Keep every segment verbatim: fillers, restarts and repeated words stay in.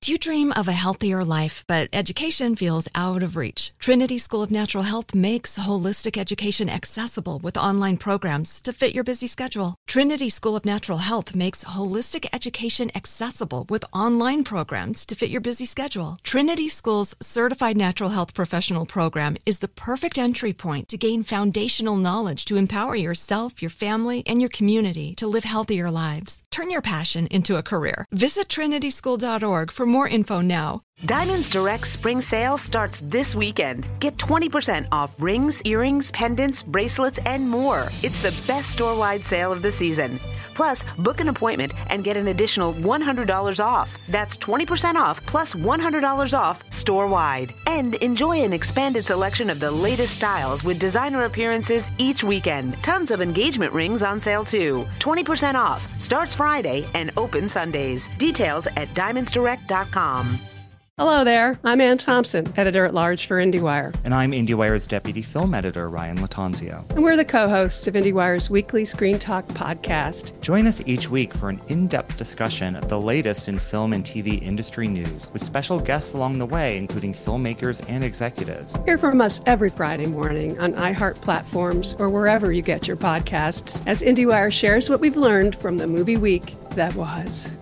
Do you dream of a healthier life, but education feels out of reach? Trinity School of Natural Health makes holistic education accessible with online programs to fit your busy schedule. Trinity School of Natural Health makes holistic education accessible with online programs to fit your busy schedule. Trinity School's Certified Natural Health Professional Program is the perfect entry point to gain foundational knowledge to empower yourself, your family, and your community to live healthier lives. Turn your passion into a career. Visit trinity school dot org for more info now. Diamonds Direct Spring Sale starts this weekend. Get twenty percent off rings, earrings, pendants, bracelets, and more. It's the best store-wide sale of the season. Plus, book an appointment and get an additional one hundred dollars off. That's twenty percent off plus one hundred dollars off store-wide. And enjoy an expanded selection of the latest styles with designer appearances each weekend. Tons of engagement rings on sale too. twenty percent off. Starts Friday and open Sundays. Details at diamonds direct dot com. Hello there. I'm Ann Thompson, editor-at-large for IndieWire. And I'm IndieWire's deputy film editor, Ryan Latanzio. And we're the co-hosts of IndieWire's weekly Screen Talk podcast. Join us each week for an in-depth discussion of the latest in film and T V industry news, with special guests along the way, including filmmakers and executives. Hear from us every Friday morning on iHeart platforms or wherever you get your podcasts, as IndieWire shares what we've learned from the movie week that was.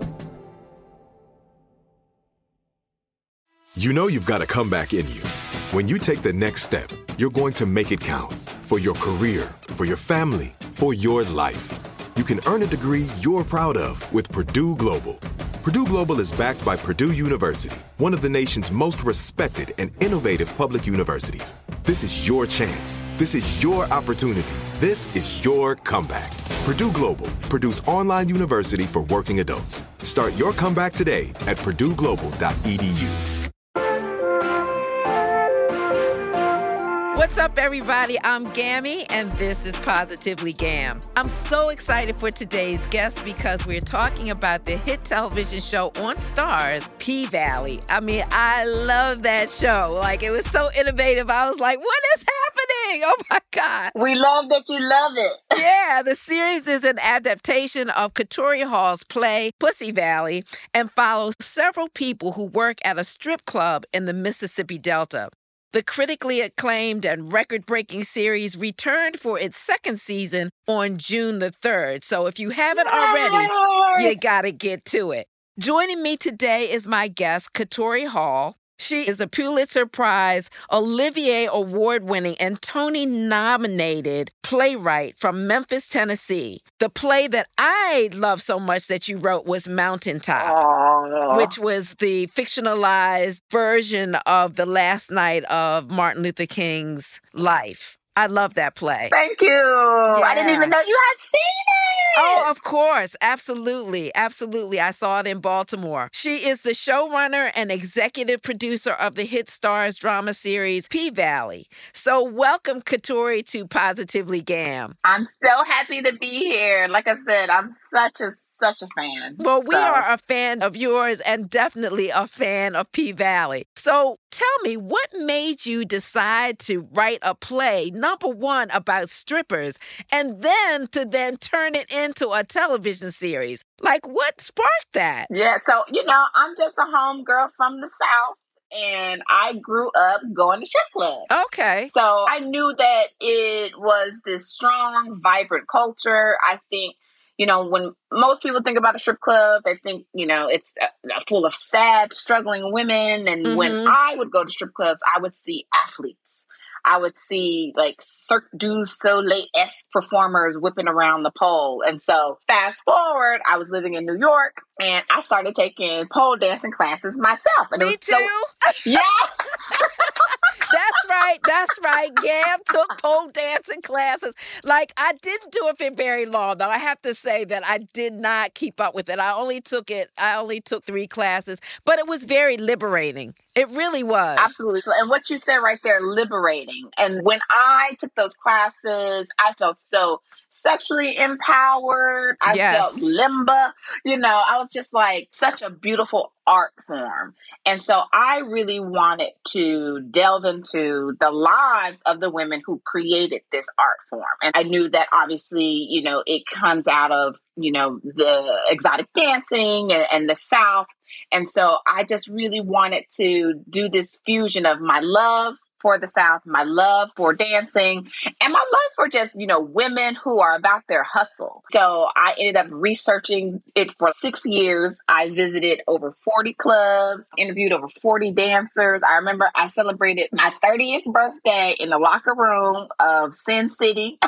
You know you've got a comeback in you. When you take the next step, you're going to make it count. For your career, for your family, for your life. You can earn a degree you're proud of with Purdue Global. Purdue Global is backed by Purdue University, one of the nation's most respected and innovative public universities. This is your chance. This is your opportunity. This is your comeback. Purdue Global, Purdue's online university for working adults. Start your comeback today at purdue global dot e d u. What's up, everybody? I'm Gammy, and this is Positively Gam. I'm so excited for today's guest because we're talking about the hit television show on Starz, P-Valley. I mean, I love that show. Like, it was so innovative. I was like, what is happening? Oh, my God. We love that you love it. Yeah, the series is an adaptation of Katori Hall's play, Pussy Valley, and follows several people who work at a strip club in the Mississippi Delta. The critically acclaimed and record-breaking series returned for its second season on June the third. So if you haven't already, you gotta get to it. Joining me today is my guest, Katori Hall. She is a Pulitzer Prize, Olivier Award-winning, and Tony-nominated playwright from Memphis, Tennessee. The play that I love so much that you wrote was Mountaintop, oh. which was the fictionalized version of the last night of Martin Luther King's life. I love that play. Thank you. Yeah. I didn't even know you had seen it. Oh, of course. Absolutely. Absolutely. I saw it in Baltimore. She is the showrunner and executive producer of the hit Starz drama series P-Valley. So welcome, Katori, to Positively Gam. I'm so happy to be here. Like I said, I'm such a such a fan. Well, we so. are a fan of yours and definitely a fan of P-Valley. So tell me, what made you decide to write a play, number one, about strippers, and then to then turn it into a television series? Like, what sparked that? Yeah, so, you know, I'm just a homegirl from the South. And I grew up going to strip clubs. Okay. So I knew that it was this strong, vibrant culture. I think, you know, when most people think about a strip club, they think, you know, it's uh, full of sad, struggling women. And mm-hmm. when I would go to strip clubs, I would see athletes. I would see like Cirque du Soleil-esque performers whipping around the pole. And so fast forward, I was living in New York and I started taking pole dancing classes myself. And Me it was too. So, yeah. That's right. That's right. Gam took pole dancing classes. Like, I didn't do it for very long, though. I have to say that I did not keep up with it. I only took it, I only took three classes, but it was very liberating. It really was. Absolutely. So, and what you said right there, liberating. And when I took those classes, I felt so sexually empowered. I yes. felt limba. You know, I was just like such a beautiful art form. And so I really wanted to delve into the lives of the women who created this art form. And I knew that obviously, you know, it comes out of, you know, the exotic dancing and, and the South. And so I just really wanted to do this fusion of my love for the South, my love for dancing, and my love for just, you know, women who are about their hustle. So I ended up researching it for six years. I visited over forty clubs, interviewed over forty dancers. I remember I celebrated my thirtieth birthday in the locker room of Sin City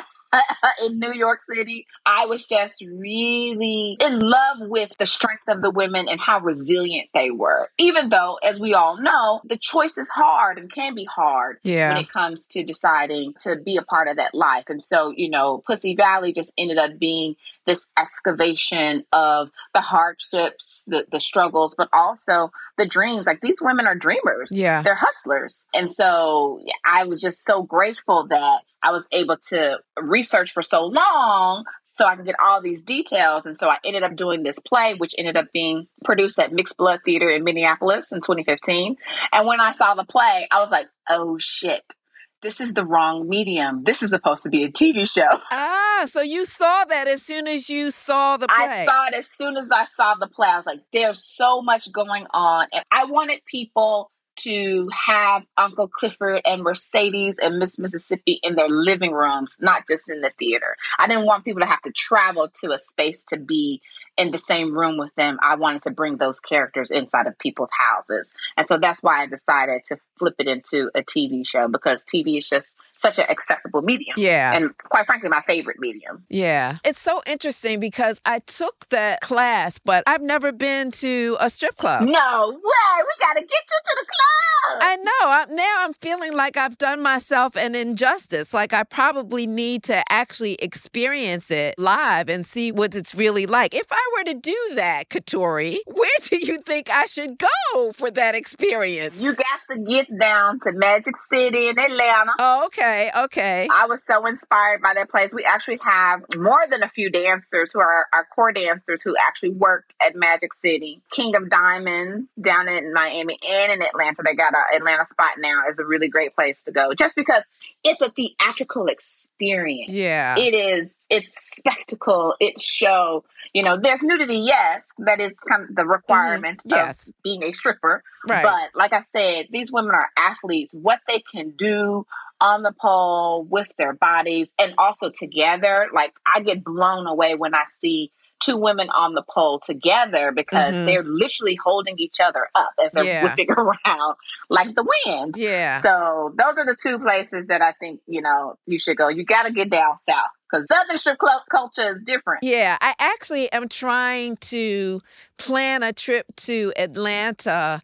in New York City. I was just really in love with the strength of the women and how resilient they were. Even though, as we all know, the choice is hard and can be hard yeah. when it comes to deciding to be a part of that life. And so, you know, Pussy Valley just ended up being this excavation of the hardships, the, the struggles, but also the dreams. Like, these women are dreamers. Yeah. They're hustlers. And so yeah, I was just so grateful that I was able to research for so long so I could get all these details. And so I ended up doing this play, which ended up being produced at Mixed Blood Theater in Minneapolis in twenty fifteen. And when I saw the play, I was like, oh shit, this is the wrong medium. This is supposed to be a T V show. Ah, so you saw that as soon as you saw the play. I saw it as soon as I saw the play. I was like, there's so much going on. And I wanted people to have Uncle Clifford and Mercedes and Miss Mississippi in their living rooms, not just in the theater. I didn't want people to have to travel to a space to be in the same room with them. I wanted to bring those characters inside of people's houses. And so that's why I decided to flip it into a T V show, because T V is just such an accessible medium. Yeah. And quite frankly, my favorite medium. Yeah. It's so interesting because I took that class, but I've never been to a strip club. No way. We got to get you to the club. I know. I, now I'm feeling like I've done myself an injustice. Like, I probably need to actually experience it live and see what it's really like. If I were to do that, Katori, where do you think I should go for that experience? You got to get down to Magic City in Atlanta. Oh, okay, okay. I was so inspired by that place. We actually have more than a few dancers who are our core dancers who actually worked at Magic City. King of Diamonds down in Miami and in Atlanta. They got an Atlanta spot now. Is a really great place to go just because it's a theatrical experience. Yeah. It is. It's spectacle. It's show. You know, there's nudity, yes. That is kind of the requirement mm-hmm. yes. of being a stripper. Right. But like I said, these women are athletes. What they can do on the pole with their bodies and also together. Like, I get blown away when I see two women on the pole together because mm-hmm. they're literally holding each other up as they're yeah. whipping around like the wind. Yeah. So those are the two places that I think, you know, you should go. You got to get down south because Southern strip club culture is different. Yeah. I actually am trying to plan a trip to Atlanta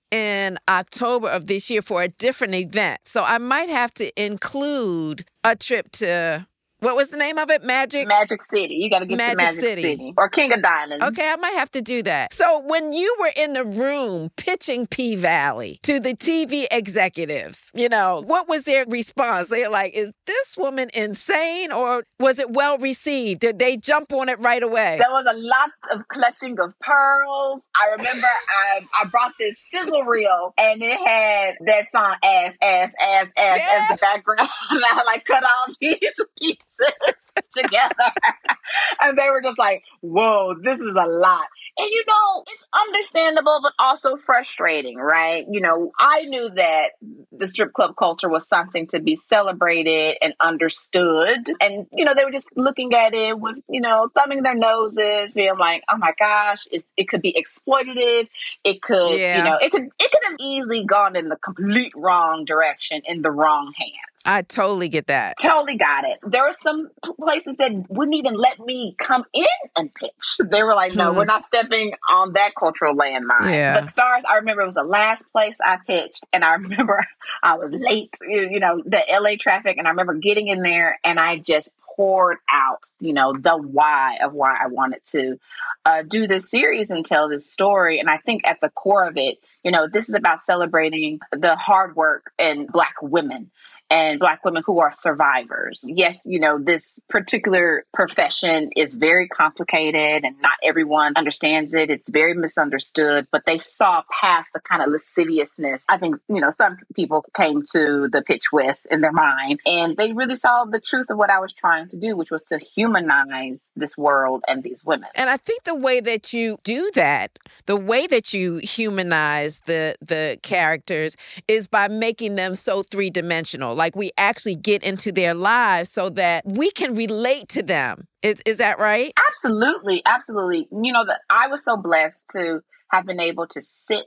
in October of this year for a different event. So I might have to include a trip to, what was the name of it? Magic? Magic City. You got to get Magic to Magic City. City. Or King of Diamonds. Okay, I might have to do that. So when you were in the room pitching P-Valley to the T V executives, you know, what was their response? They're like, is this woman insane, or was it well received? Did they jump on it right away? There was a lot of clutching of pearls. I remember I, I brought this sizzle reel and it had that song ass, ass, ass, ass yeah. as the background. And I like cut all these pieces together. And they were just like, whoa, this is a lot. And, you know, it's understandable, but also frustrating, right? You know, I knew that the strip club culture was something to be celebrated and understood. And, you know, they were just looking at it with, you know, thumbing their noses, being like, oh my gosh, it's, it could be exploitative. It could, yeah. you know, it could, it could have easily gone in the complete wrong direction, in the wrong hands. I totally get that. Totally got it. There were some places that wouldn't even let me come in and pitch. They were like, no, hmm. we're not stepping on that cultural landmine. Yeah. But Stars, I remember it was the last place I pitched. And I remember I was late, you know, the L A traffic. And I remember getting in there and I just poured out, you know, the why of why I wanted to uh, do this series and tell this story. And I think at the core of it, you know, this is about celebrating the hard work in Black women. and Black women who are survivors. Yes, you know, this particular profession is very complicated and not everyone understands it. It's very misunderstood, but they saw past the kind of lasciviousness I think, you know, some people came to the pitch with in their mind, and they really saw the truth of what I was trying to do, which was to humanize this world and these women. And I think the way that you do that, the way that you humanize the the characters is by making them so three-dimensional. Like we actually get into their lives so that we can relate to them. Is is that right? Absolutely. Absolutely. You know, that I was so blessed to have been able to sit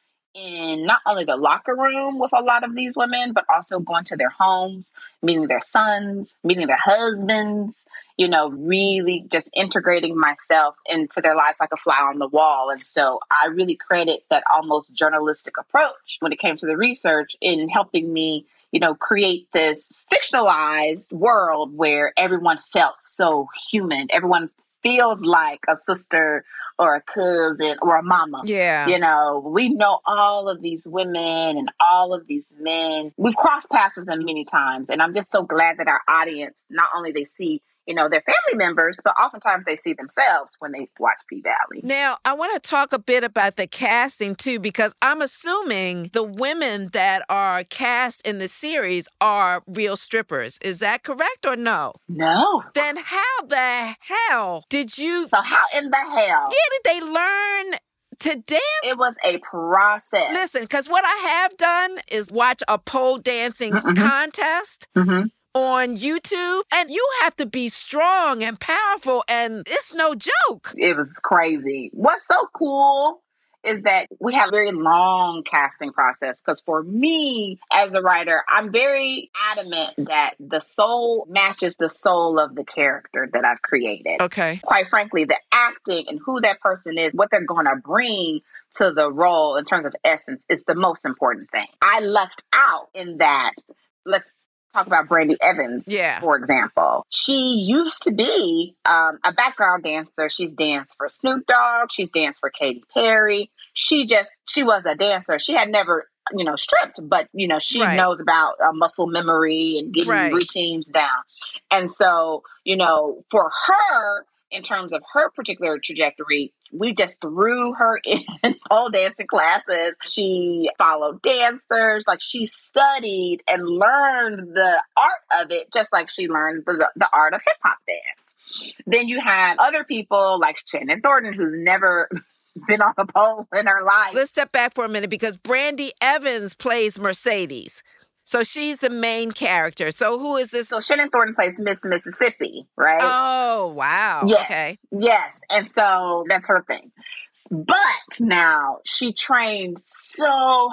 in not only the locker room with a lot of these women, but also going to their homes, meeting their sons, meeting their husbands, you know, really just integrating myself into their lives like a fly on the wall. And so I really credit that almost journalistic approach when it came to the research in helping me, you know, create this fictionalized world where everyone felt so human. Everyone feels like a sister or a cousin or a mama. Yeah. You know, we know all of these women and all of these men. We've crossed paths with them many times. And I'm just so glad that our audience, not only they see, you know, their family members, but oftentimes they see themselves when they watch P-Valley. Now, I want to talk a bit about the casting, too, because I'm assuming the women that are cast in the series are real strippers. Is that correct or no? No. Then how the hell did you... So how in the hell? Yeah, did they learn to dance? It was a process. Listen, because what I have done is watch a pole dancing mm-hmm. contest. Mm-hmm. on YouTube, and you have to be strong and powerful, and it's no joke. It was crazy. What's so cool is that we have a very long casting process, because for me as a writer, I'm very adamant that the soul matches the soul of the character that I've created. Okay. Quite frankly, the acting and who that person is, what they're going to bring to the role in terms of essence is the most important thing. I left out in that, let's talk about Brandy Evans, yeah. for example. She used to be um, a background dancer. She's danced for Snoop Dogg. She's danced for Katy Perry. She just, she was a dancer. She had never, you know, stripped, but, you know, she right. knows about uh, muscle memory and getting right. routines down. And so, you know, for her, in terms of her particular trajectory, we just threw her in pole dancing classes. She followed dancers, like she studied and learned the art of it, just like she learned the, the art of hip hop dance. Then you had other people like Shannon Thornton, who's never been on a pole in her life. Let's step back for a minute, because Brandy Evans plays Mercedes. So she's the main character. So who is this? So Shannon Thornton plays Miss Mississippi, right? Oh, wow. Yes. Okay. Yes. And so that's her thing. But now she trained so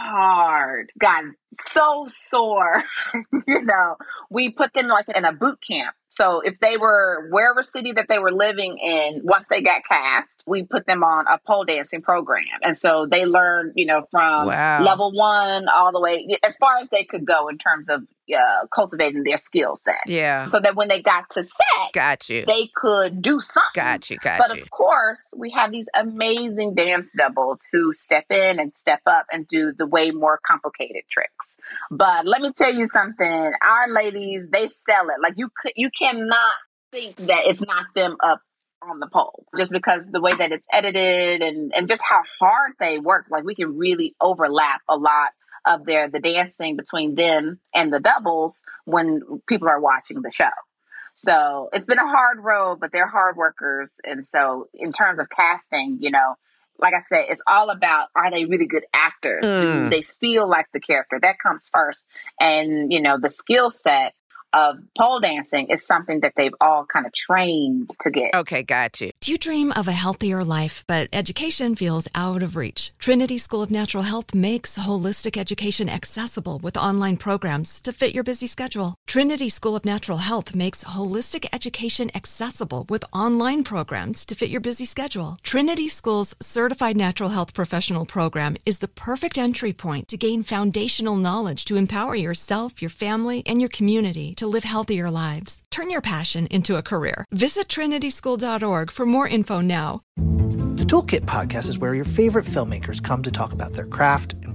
hard, got so sore. You know, we put them like in a boot camp. So if they were wherever city that they were living in, once they got cast, we put them on a pole dancing program. And so they learned, you know, from wow. level one all the way, as far as they could go in terms of uh, cultivating their skill set. Yeah. So that when they got to set, got you. they could do something. Got you, got but you. Of course, we have these amazing dance doubles who step in and step up and do the way more complicated tricks. But let me tell you something. Our ladies, they sell it. Like you could, you cannot think that it's not them up on the pole, just because the way that it's edited and, and just how hard they work. Like we can really overlap a lot of their the dancing between them and the doubles when people are watching the show. So it's been a hard road, but they're hard workers. And so in terms of casting, you know, like I said, it's all about, are they really good actors? Mm. Do they feel like the character? That comes first. And, you know, the skill set of pole dancing is something that they've all kind of trained to get. Okay, got you. Do you dream of a healthier life, but education feels out of reach? Trinity School of Natural Health makes holistic education accessible with online programs to fit your busy schedule. Trinity School of Natural Health makes holistic education accessible with online programs to fit your busy schedule. Trinity School's Certified Natural Health Professional Program is the perfect entry point to gain foundational knowledge to empower yourself, your family, and your community to live healthier lives. Turn your passion into a career. Visit trinity school dot org for more info now. The Toolkit podcast is where your favorite filmmakers come to talk about their craft and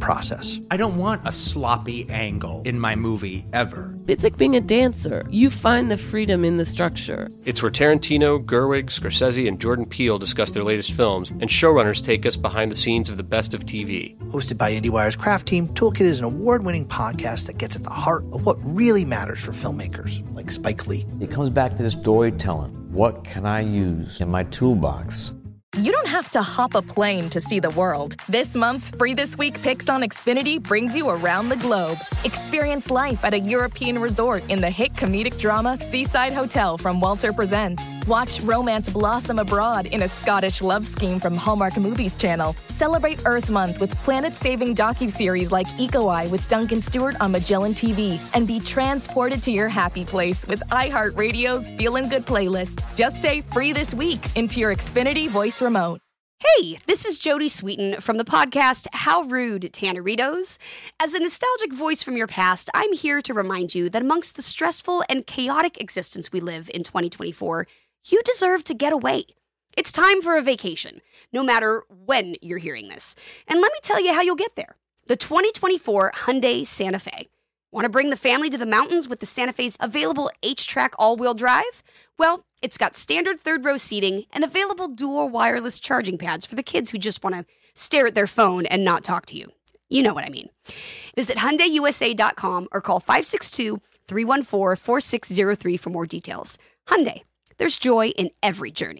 process. I don't want a sloppy angle in my movie ever. It's like being a dancer. You find the freedom in the structure. It's where Tarantino, Gerwig, Scorsese, and Jordan Peele discuss their latest films, and showrunners take us behind the scenes of the best of T V. Hosted by IndieWire's Craft Team, Toolkit is an award-winning podcast that gets at the heart of what really matters for filmmakers, like Spike Lee. It comes back to the storytelling. What can I use in my toolbox? You don't have to hop a plane to see the world. This month's Free This Week Picks on Xfinity brings you around the globe. Experience life at a European resort in the hit comedic drama Seaside Hotel from Walter Presents. Watch romance blossom abroad in a Scottish love scheme from Hallmark Movies Channel. Celebrate Earth Month with planet-saving docuseries like Eco Eye with Duncan Stewart on Magellan T V. And be transported to your happy place with iHeartRadio's Feelin' Good playlist. Just say Free This Week into your Xfinity voice remote. Hey, this is Jodie Sweetin from the podcast How Rude, Tanneritos. As a nostalgic voice from your past, I'm here to remind you that amongst the stressful and chaotic existence we live in twenty twenty-four, you deserve to get away. It's time for a vacation, no matter when you're hearing this. And let me tell you how you'll get there. The twenty twenty-four Hyundai Santa Fe. Want to bring the family to the mountains with the Santa Fe's available H-Track all-wheel drive? Well, it's got standard third-row seating and available dual wireless charging pads for the kids who just want to stare at their phone and not talk to you. You know what I mean. Visit Hyundai U S A dot com or call five six two, three one four, four six zero three for more details. Hyundai, there's joy in every journey.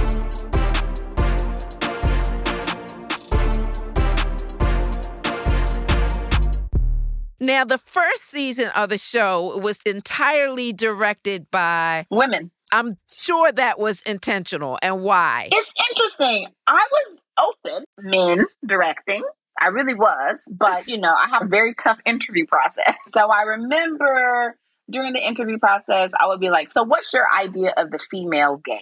Now, the first season of the show was entirely directed by women. I'm sure that was intentional. And why? It's interesting. I was open, men directing. I really was. But, you know, I have a very tough interview process. So I remember during the interview process, I would be like, so what's your idea of the female gaze?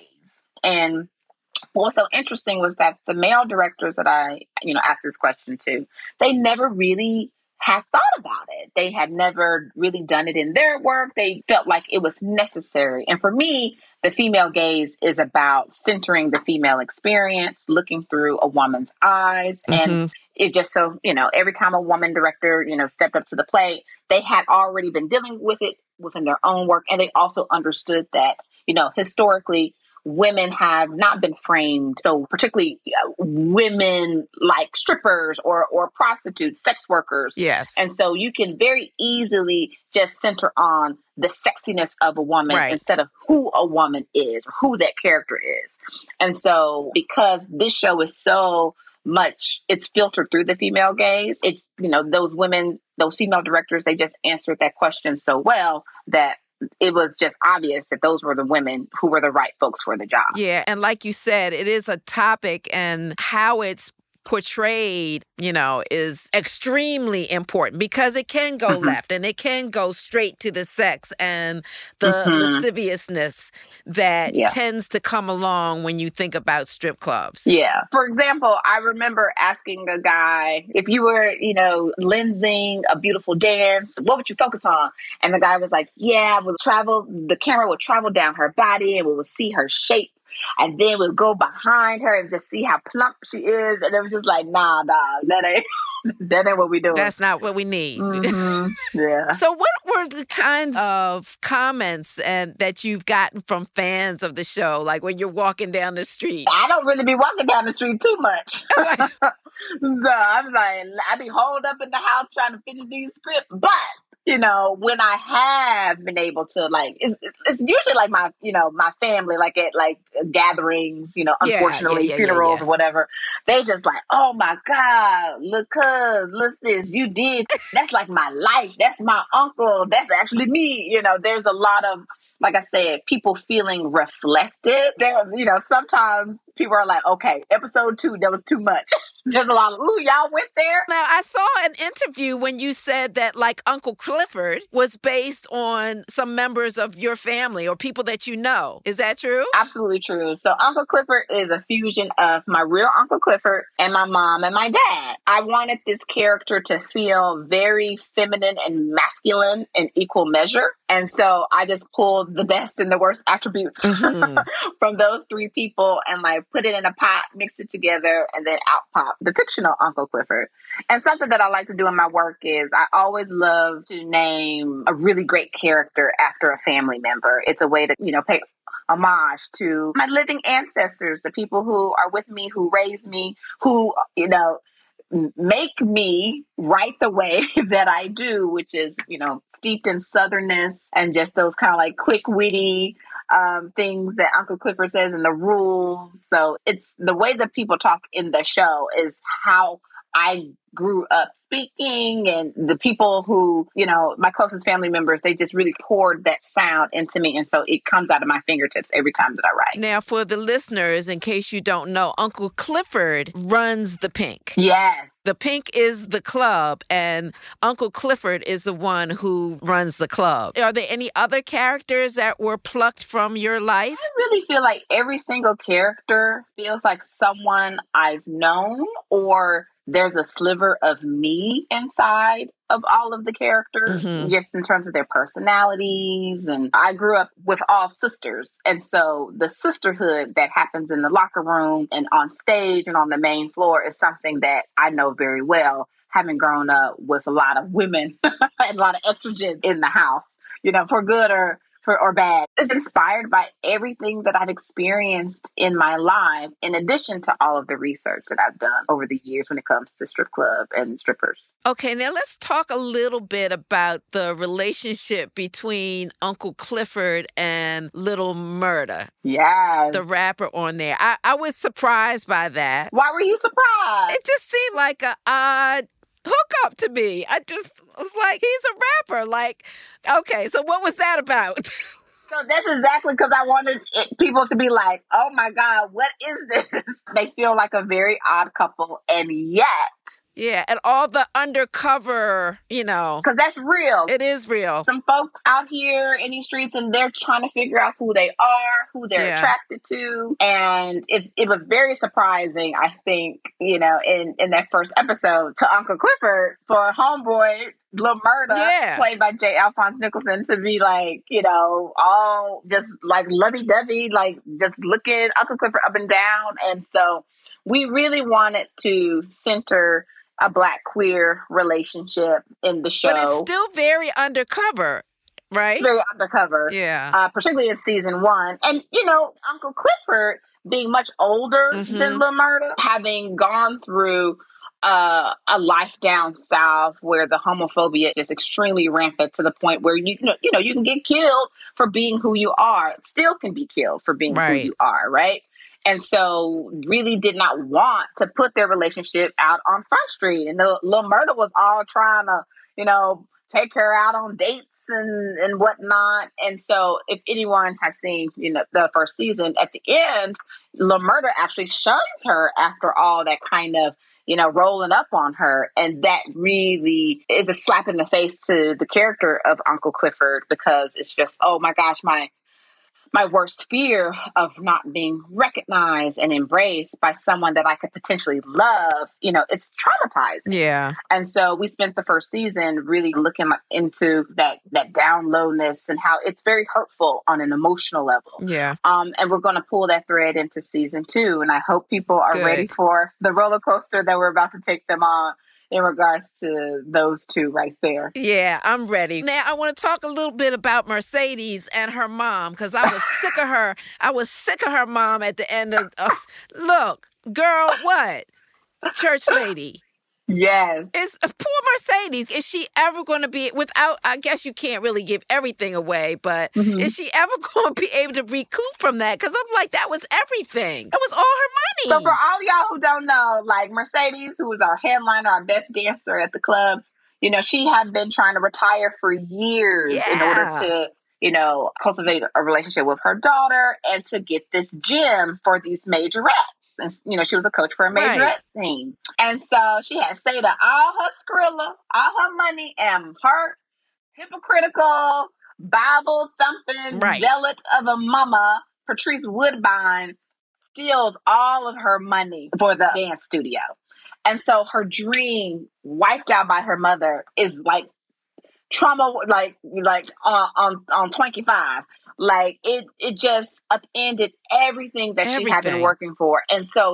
And what was so interesting was that the male directors that I, you know, asked this question to, they never really had thought about it. They had never really done it in their work. They felt like it was necessary. And for me, the female gaze is about centering the female experience, looking through a woman's eyes. Mm-hmm. And it just so, you know, every time a woman director, you know, stepped up to the plate, they had already been dealing with it within their own work. And they also understood that, you know, historically, women have not been framed, so particularly uh, women like strippers or or prostitutes, sex workers. Yes. And so you can very easily just center on the sexiness of a woman right. instead of who a woman is, or who that character is. And so because this show is so much, it's filtered through the female gaze, it's, you know, those women, those female directors, they just answered that question so well that it was just obvious that those were the women who were the right folks for the job. Yeah. And like you said, it is a topic, and how it's portrayed, you know, is extremely important because it can go mm-hmm. left and it can go straight to the sex and the mm-hmm. lasciviousness that yeah. tends to come along when you think about strip clubs. Yeah. For example, I remember asking a guy, if you were, you know, lensing a beautiful dance, what would you focus on? And the guy was like, yeah, we'll travel, the camera would travel down her body and we would see her shape. And then we'll go behind her and just see how plump she is. And it was just like, nah, dog, that ain't, that ain't what we doing. That's not what we need. Mm-hmm. Yeah. So what were the kinds of comments and that you've gotten from fans of the show? Like when you're walking down the street? I don't really be walking down the street too much. So I'm like, I be holed up in the house trying to finish these scripts. But you know, when I have been able to, like, it's, it's usually like my, you know, my family, like at like gatherings, you know, unfortunately, yeah, yeah, yeah, funerals yeah, yeah. or whatever, they just like, oh my God, look, cuz, look this, you did, that's like my life, that's my uncle, that's actually me. You know, there's a lot of, like I said, people feeling reflected. There, you know, sometimes people are like, okay, episode two, that was too much. There's a lot of, ooh, y'all went there? Now, I saw an interview when you said that, like, Uncle Clifford was based on some members of your family or people that you know. Is that true? Absolutely true. So Uncle Clifford is a fusion of my real Uncle Clifford and my mom and my dad. I wanted this character to feel very feminine and masculine in equal measure. And so I just pulled the best and the worst attributes mm-hmm. from those three people and, like, put it in a pot, mixed it together, and then out popped the fictional Uncle Clifford. And something that I like to do in my work is I always love to name a really great character after a family member. It's a way to, you know, pay homage to my living ancestors, the people who are with me, who raised me, who, you know, make me write the way that I do, which is, you know, steeped in Southernness and just those kind of like quick, witty um, things that Uncle Clifford says and the rules. So it's the way that people talk in the show is how I grew up speaking, and the people who, you know, my closest family members, they just really poured that sound into me. And so it comes out of my fingertips every time that I write. Now, for the listeners, in case you don't know, Uncle Clifford runs the Pink. Yes. The Pink is the club, and Uncle Clifford is the one who runs the club. Are there any other characters that were plucked from your life? I really feel like every single character feels like someone I've known, or there's a sliver of me inside of all of the characters, mm-hmm. just in terms of their personalities. And I grew up with all sisters. And so the sisterhood that happens in the locker room and on stage and on the main floor is something that I know very well, having grown up with a lot of women and a lot of estrogen in the house, you know, for good or For, or bad. It's inspired by everything that I've experienced in my life, in addition to all of the research that I've done over the years when it comes to strip club and strippers. Okay, now let's talk a little bit about the relationship between Uncle Clifford and Little Murda. Yes. The rapper on there. I, I was surprised by that. Why were you surprised? It just seemed like a odd hookup to me. I just was like, he's a rapper. Like, okay, so what was that about? So that's exactly because I wanted it, people to be like, oh my God, what is this? They feel like a very odd couple, and yet... Yeah, and all the undercover, you know. Because that's real. It is real. Some folks out here in these streets, and they're trying to figure out who they are, who they're yeah. attracted to. And it, it was very surprising, I think, you know, in, in that first episode to Uncle Clifford for homeboy, Lil Murda, yeah. played by J. Alphonse Nicholson, to be like, you know, all just like lovey-dovey, like just looking Uncle Clifford up and down. And so we really wanted to center a Black queer relationship in the show. But it's still very undercover, right? Very undercover. Yeah. Uh, particularly in season one. And, you know, Uncle Clifford being much older mm-hmm. than Lil Murda, having gone through uh, a life down south where the homophobia is extremely rampant to the point where, you, you know, you know, you can get killed for being who you are. Still can be killed for being right. who you are, right? And so really did not want to put their relationship out on Front Street. And the Lil Murda was all trying to, you know, take her out on dates and, and whatnot. And so if anyone has seen, you know, the first season, at the end, Lil Murda actually shuns her after all that kind of, you know, rolling up on her. And that really is a slap in the face to the character of Uncle Clifford, because it's just, oh my gosh, my my worst fear of not being recognized and embraced by someone that I could potentially love, you know, it's traumatizing. Yeah. And so we spent the first season really looking into that, that down lowness and how it's very hurtful on an emotional level. Yeah. Um, and we're going to pull that thread into season two. And I hope people are Good. ready for the roller coaster that we're about to take them on in regards to those two right there. Yeah, I'm ready. Now, I want to talk a little bit about Mercedes and her mom, because I was sick of her. I was sick of her mom at the end of, of look, girl, what? Church lady. Yes. Is uh, poor Mercedes, is she ever going to be, without, I guess you can't really give everything away, but mm-hmm. is she ever going to be able to recoup from that? Because I'm like, that was everything. That was all her money. So for all y'all who don't know, like Mercedes, who was our headliner, our best dancer at the club, you know, she had been trying to retire for years yeah. in order to, you know, cultivate a relationship with her daughter and to get this gym for these majorettes. And, you know, she was a coach for a majorette right. team. And so she had saved up all her Skrilla, all her money, and her hypocritical, Bible-thumping right. zealot of a mama, Patrice Woodbine, steals all of her money for the dance studio. And so her dream, wiped out by her mother, is like trauma, like like on on, on twenty-five. Like it, it just upended everything that everything. she had been working for. And so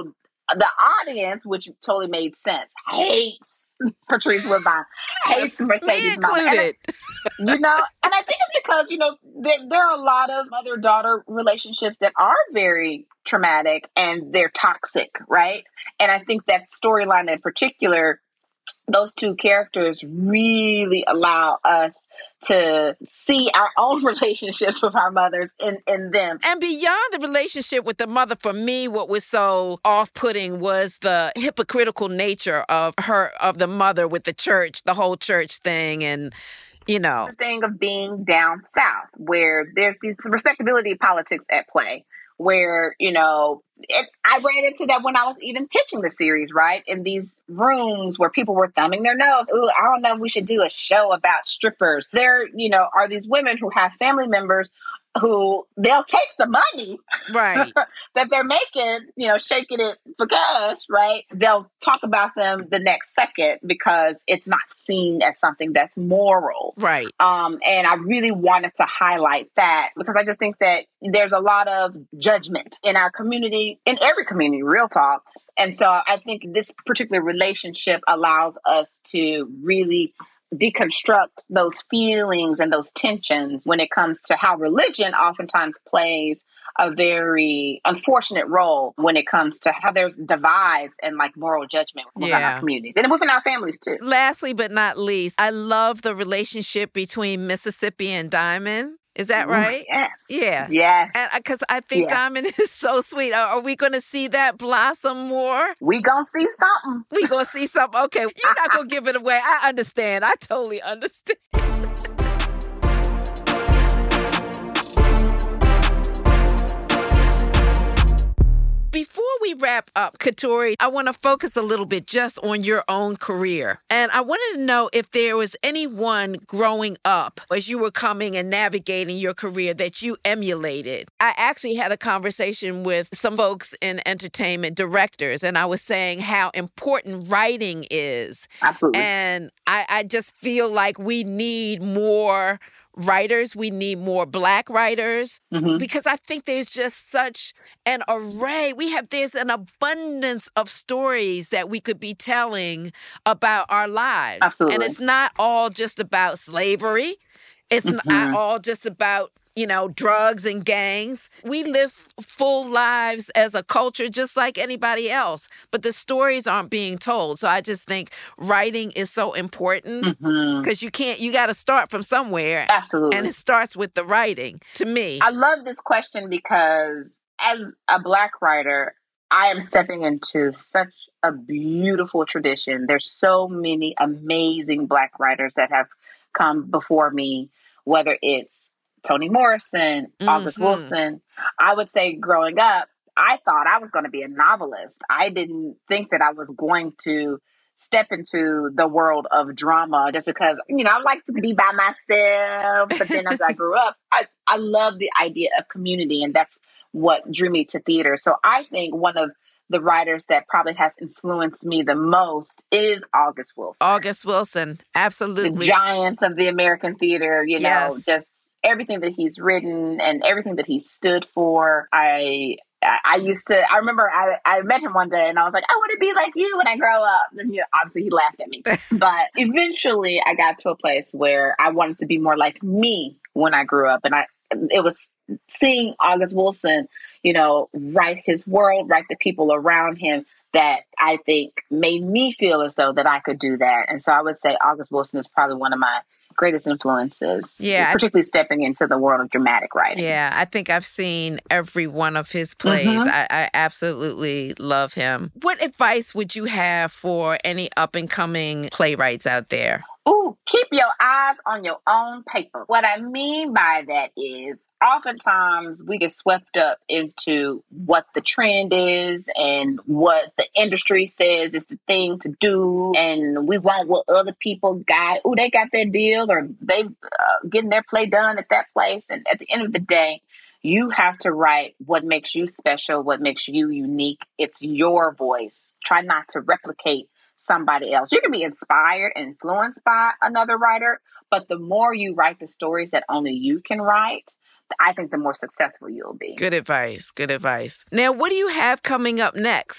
the audience, which totally made sense, hates Patrice Woodbine, hates Mercedes mama. included. You know, and I think it's because, you know, there, there are a lot of mother-daughter relationships that are very traumatic and they're toxic, right? And I think that storyline in particular, those two characters really allow us to see our own relationships with our mothers in, in them. And beyond the relationship with the mother, for me, what was so off-putting was the hypocritical nature of her, of the mother with the church, the whole church thing. And, you know, the thing of being down south where there's these respectability politics at play. Where, you know, it, I ran into that when I was even pitching the series, right? In these rooms where people were thumbing their nose. Ooh, I don't know if we should do a show about strippers. There, you know, are these women who have family members who they'll take the money right. that they're making, you know, shaking it for cash, right? They'll talk about them the next second because it's not seen as something that's moral. Right. Um, and I really wanted to highlight that because I just think that there's a lot of judgment in our community, in every community, real talk. And so I think this particular relationship allows us to really deconstruct those feelings and those tensions when it comes to how religion oftentimes plays a very unfortunate role when it comes to how there's divides and like moral judgment within yeah. our communities and within our families too. Lastly, but not least, I love the relationship between Mississippi and Diamond. Is that right? Yes. Yeah. Yes. And because I think yes. Diamond is so sweet. Are, are we going to see that blossom more? We going to see something. We going to see something. Okay. You're not going to give it away. I understand. I totally understand. Before we wrap up, Katori, I want to focus a little bit just on your own career. And I wanted to know if there was anyone growing up as you were coming and navigating your career that you emulated. I actually had a conversation with some folks in entertainment, directors, and I was saying how important writing is. Absolutely. And I, I just feel like we need more writers. We need more Black writers mm-hmm. because I think there's just such an array. We have, there's an abundance of stories that we could be telling about our lives. Absolutely. And it's not all just about slavery. It's mm-hmm. not all just about, you know, drugs and gangs. We live full lives as a culture just like anybody else, but the stories aren't being told. So I just think writing is so important because mm-hmm. you can't, you got to start from somewhere. Absolutely. And it starts with the writing, to me. I love this question because as a Black writer, I am stepping into such a beautiful tradition. There's so many amazing Black writers that have come before me, whether it's Toni Morrison, mm-hmm. August Wilson. I would say growing up, I thought I was going to be a novelist. I didn't think that I was going to step into the world of drama just because, you know, I like to be by myself. But then as I grew up, I, I love the idea of community, and that's what drew me to theater. So I think one of the writers that probably has influenced me the most is August Wilson. August Wilson, absolutely. The giants of the American theater, you yes. know, just everything that he's written and everything that he stood for. I I used to, I remember I, I met him one day and I was like, I want to be like you when I grow up. And you know, obviously he laughed at me. But eventually I got to a place where I wanted to be more like me when I grew up. And I it was seeing August Wilson, you know, write his world, write the people around him that I think made me feel as though that I could do that. And so I would say August Wilson is probably one of my greatest influences, yeah, particularly stepping into the world of dramatic writing. Yeah, I think I've seen every one of his plays. Mm-hmm. I, I absolutely love him. What advice would you have for any up-and-coming playwrights out there? Ooh, keep your eyes on your own paper. What I mean by that is oftentimes we get swept up into what the trend is and what the industry says is the thing to do. And we want what other people got. Ooh, they got their deal or they uh, getting their play done at that place. And at the end of the day, you have to write what makes you special, what makes you unique. It's your voice. Try not to replicate somebody else. You can be inspired and influenced by another writer, but the more you write the stories that only you can write, I think the more successful you'll be. Good advice. Good advice. Now, what do you have coming up next?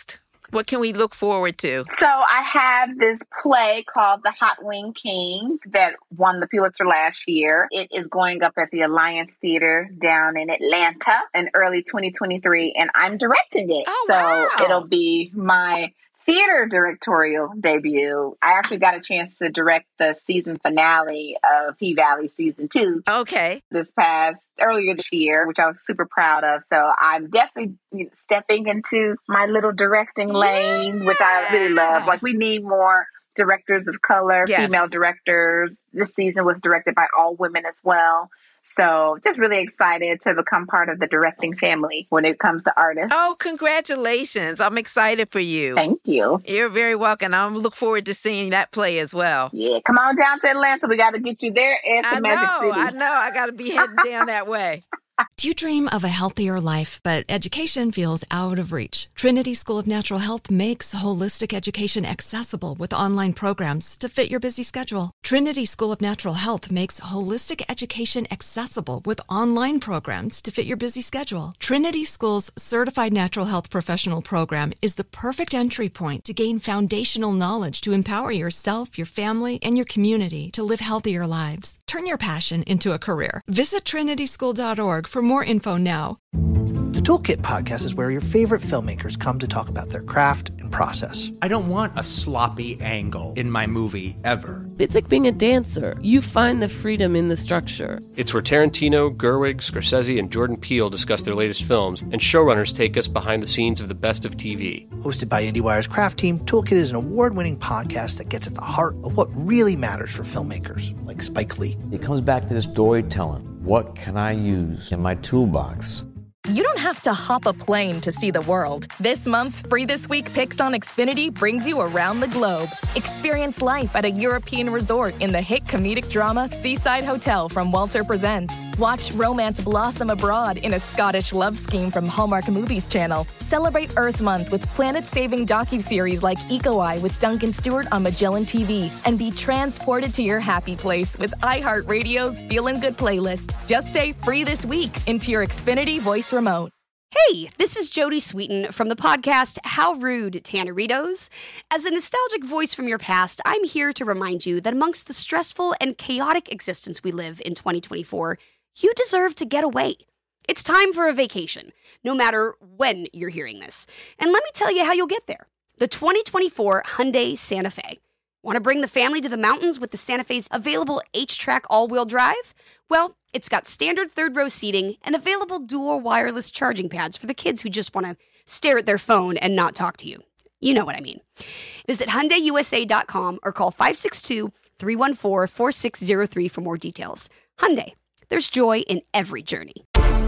What can we look forward to? So I have this play called The Hot Wing King that won the Pulitzer last year. It is going up at the Alliance Theater down in Atlanta in early twenty twenty-three, and I'm directing it. Oh, so wow. it'll be my theater directorial debut. I actually got a chance to direct the season finale of P-Valley season two. Okay. This past earlier this year, which I was super proud of. So I'm definitely you know, stepping into my little directing lane, yeah. which I really love. Like we need more directors of color, yes. female directors. This season was directed by all women as well. So just really excited to become part of the directing family when it comes to artists. Oh, congratulations. I'm excited for you. Thank you. You're very welcome. I look forward to seeing that play as well. Yeah, come on down to Atlanta. We got to get you there and to I Magic know, City. I know. I got to be heading down that way. Do you dream of a healthier life, but education feels out of reach? Trinity School of Natural Health makes holistic education accessible with online programs to fit your busy schedule. Trinity School of Natural Health makes holistic education accessible with online programs to fit your busy schedule. Trinity School's Certified Natural Health Professional Program is the perfect entry point to gain foundational knowledge to empower yourself, your family, and your community to live healthier lives. Turn your passion into a career. Visit trinity school dot org for more info now. The Toolkit podcast is where your favorite filmmakers come to talk about their craft and process. I don't want a sloppy angle in my movie ever. It's like being a dancer. You find the freedom in the structure. It's where Tarantino, Gerwig, Scorsese, and Jordan Peele discuss their latest films, and showrunners take us behind the scenes of the best of T V. Hosted by IndieWire's craft team, Toolkit is an award-winning podcast that gets at the heart of what really matters for filmmakers, like Spike Lee. It comes back to this storytelling. What can I use in my toolbox? You don't have to hop a plane to see the world. This month's Free This Week Picks on Xfinity brings you around the globe. Experience life at a European resort in the hit comedic drama Seaside Hotel from Walter Presents. Watch romance blossom abroad in a Scottish love scheme from Hallmark Movies Channel. Celebrate Earth Month with planet-saving docuseries like Eco Eye with Duncan Stewart on Magellan T V. And be transported to your happy place with iHeartRadio's Feelin' Good playlist. Just say Free This Week into your Xfinity voice remote. Hey, this is Jodie Sweetin from the podcast How Rude, Tanneritos. As a nostalgic voice from your past, I'm here to remind you that amongst the stressful and chaotic existence we live in twenty twenty-four, you deserve to get away. It's time for a vacation, no matter when you're hearing this. And let me tell you how you'll get there. The twenty twenty-four Hyundai Santa Fe. Want to bring the family to the mountains with the Santa Fe's available H-Track all-wheel drive? Well, it's got standard third-row seating and available dual wireless charging pads for the kids who just want to stare at their phone and not talk to you. You know what I mean. Visit Hyundai U S A dot com or call five six two, three one four, four six zero three for more details. Hyundai, there's joy in every journey.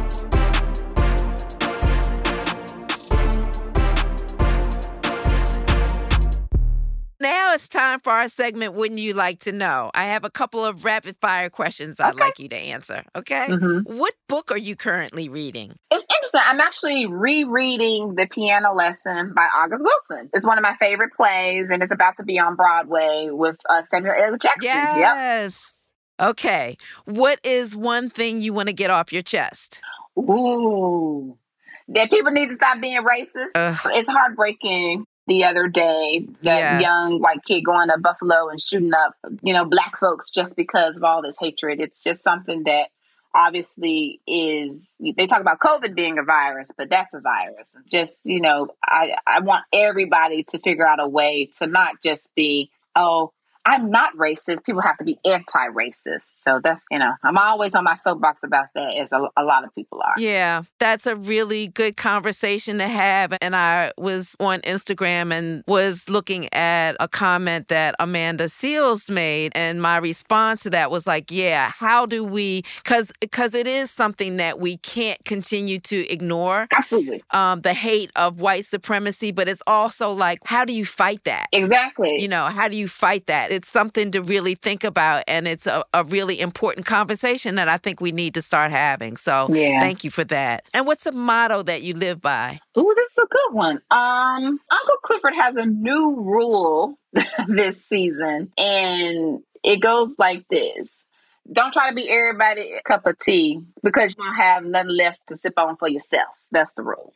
Now it's time for our segment, Wouldn't You Like to Know? I have a couple of rapid fire questions I'd Okay. like you to answer, okay? Mm-hmm. What book are you currently reading? It's interesting. I'm actually rereading The Piano Lesson by August Wilson. It's one of my favorite plays, and it's about to be on Broadway with uh, Samuel L. Jackson. Yes. Yep. Okay. What is one thing you want to get off your chest? Ooh. That people need to stop being racist. Ugh. It's heartbreaking. The other day, that Yes. young white kid going to Buffalo and shooting up, you know, black folks just because of all this hatred. It's just something that obviously is, they talk about COVID being a virus, but that's a virus. Just, you know, I, I want everybody to figure out a way to not just be, oh, I'm not racist. People have to be anti-racist. So that's, you know, I'm always on my soapbox about that, as a, a lot of people are. Yeah, that's a really good conversation to have. And I was on Instagram and was looking at a comment that Amanda Seales made. And my response to that was like, yeah, how do we, because because it is something that we can't continue to ignore. Absolutely. Um, the hate of white supremacy, but it's also like, how do you fight that? Exactly. You know, how do you fight that? It's something to really think about, and it's a, a really important conversation that I think we need to start having. So Yeah. thank you for that. And what's a motto that you live by? Ooh, this is a good one. Um, Uncle Clifford has a new rule this season, and it goes like this. Don't try to be everybody's cup of tea because you don't have nothing left to sip on for yourself. That's the rule.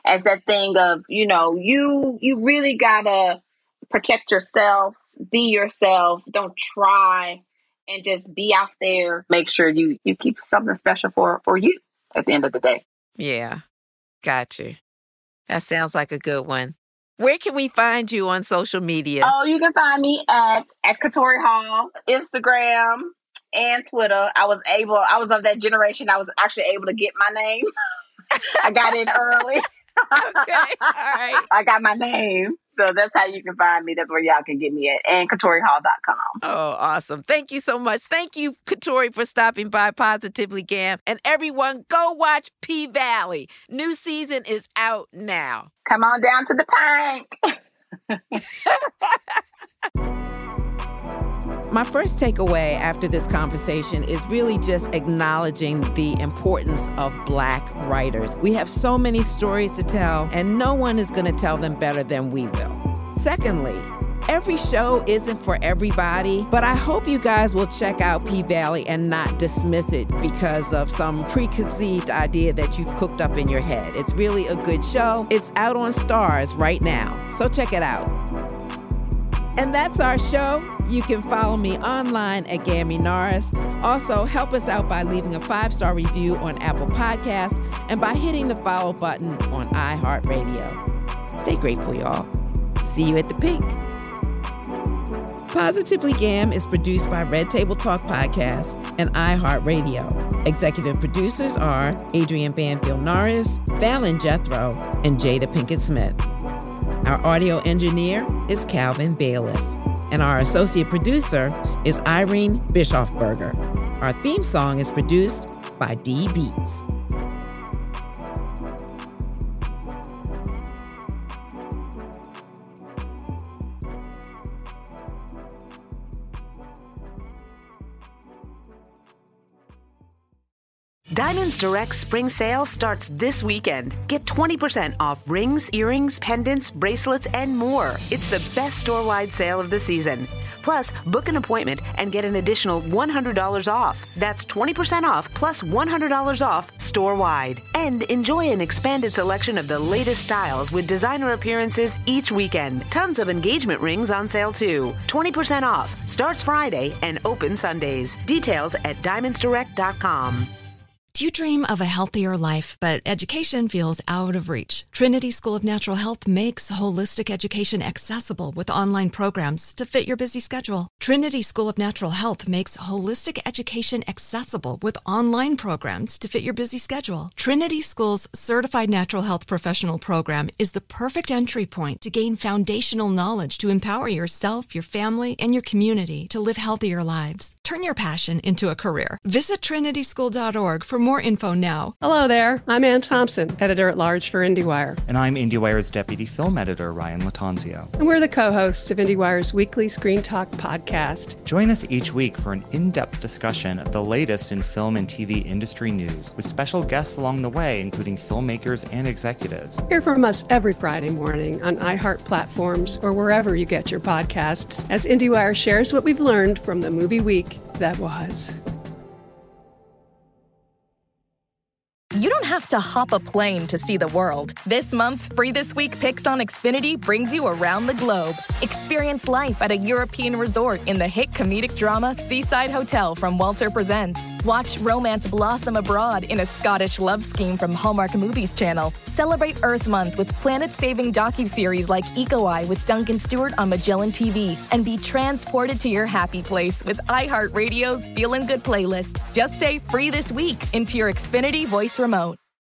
as that thing of, you know, you you really gotta protect yourself, be yourself, don't try, and just be out there. Make sure you you keep something special for, for you at the end of the day. Yeah, got you. That sounds like a good one. Where can we find you on social media? Oh, you can find me at, at Katori Hall, Instagram and Twitter. I was able, I was of that generation. I was actually able to get my name. I got in early. Okay, all right. I got my name. So that's how you can find me. That's where y'all can get me at. And Katori Hall dot com. Oh, awesome. Thank you so much. Thank you, Katori, for stopping by Positively Gam. And everyone, go watch P-Valley. New season is out now. Come on down to the Pink. My first takeaway after this conversation is really just acknowledging the importance of Black writers. We have so many stories to tell, and no one is going to tell them better than we will. Secondly, every show isn't for everybody, but I hope you guys will check out P-Valley and not dismiss it because of some preconceived idea that you've cooked up in your head. It's really a good show. It's out on Stars right now, so check it out. And that's our show. You can follow me online at Gammy Norris. Also, help us out by leaving a five-star review on Apple Podcasts and by hitting the follow button on iHeartRadio. Stay grateful, y'all. See you at the Pink. Positively Gam is produced by Red Table Talk Podcast and iHeartRadio. Executive producers are Adrienne Banfield Norris, Fallon Jethro, and Jada Pinkett Smith. Our audio engineer is Calvin Bailiff, and our associate producer is Irene Bischoffberger. Our theme song is produced by D Beats. Diamonds Direct spring sale starts this weekend. Get twenty percent off rings, earrings, pendants, bracelets, and more. It's the best store-wide sale of the season. Plus, book an appointment and get an additional one hundred dollars off. That's twenty percent off plus one hundred dollars off store-wide. And enjoy an expanded selection of the latest styles with designer appearances each weekend. Tons of engagement rings on sale too. twenty percent off. Starts Friday and open Sundays. Details at diamonds direct dot com. Do you dream of a healthier life, but education feels out of reach? Trinity School of Natural Health makes holistic education accessible with online programs to fit your busy schedule. Trinity School of Natural Health makes holistic education accessible with online programs to fit your busy schedule. Trinity School's Certified Natural Health Professional Program is the perfect entry point to gain foundational knowledge to empower yourself, your family, and your community to live healthier lives. Turn your passion into a career. Visit trinity school dot org for more info now. Hello there. I'm Ann Thompson, editor-at-large for IndieWire. And I'm IndieWire's deputy film editor, Ryan Latanzio. And we're the co-hosts of IndieWire's weekly Screen Talk podcast. Join us each week for an in-depth discussion of the latest in film and T V industry news, with special guests along the way, including filmmakers and executives. Hear from us every Friday morning on iHeart platforms or wherever you get your podcasts, as IndieWire shares what we've learned from the movie week that was. You don't have to hop a plane to see the world. This month's Free This Week Picks on Xfinity brings you around the globe. Experience life at a European resort in the hit comedic drama Seaside Hotel from Walter Presents. Watch romance blossom abroad in a Scottish love scheme from Hallmark Movies Channel. Celebrate Earth Month with planet-saving docuseries like Eco-Eye with Duncan Stewart on Magellan T V. And be transported to your happy place with iHeartRadio's Feelin' Good playlist. Just say Free This Week into your Xfinity voice remote.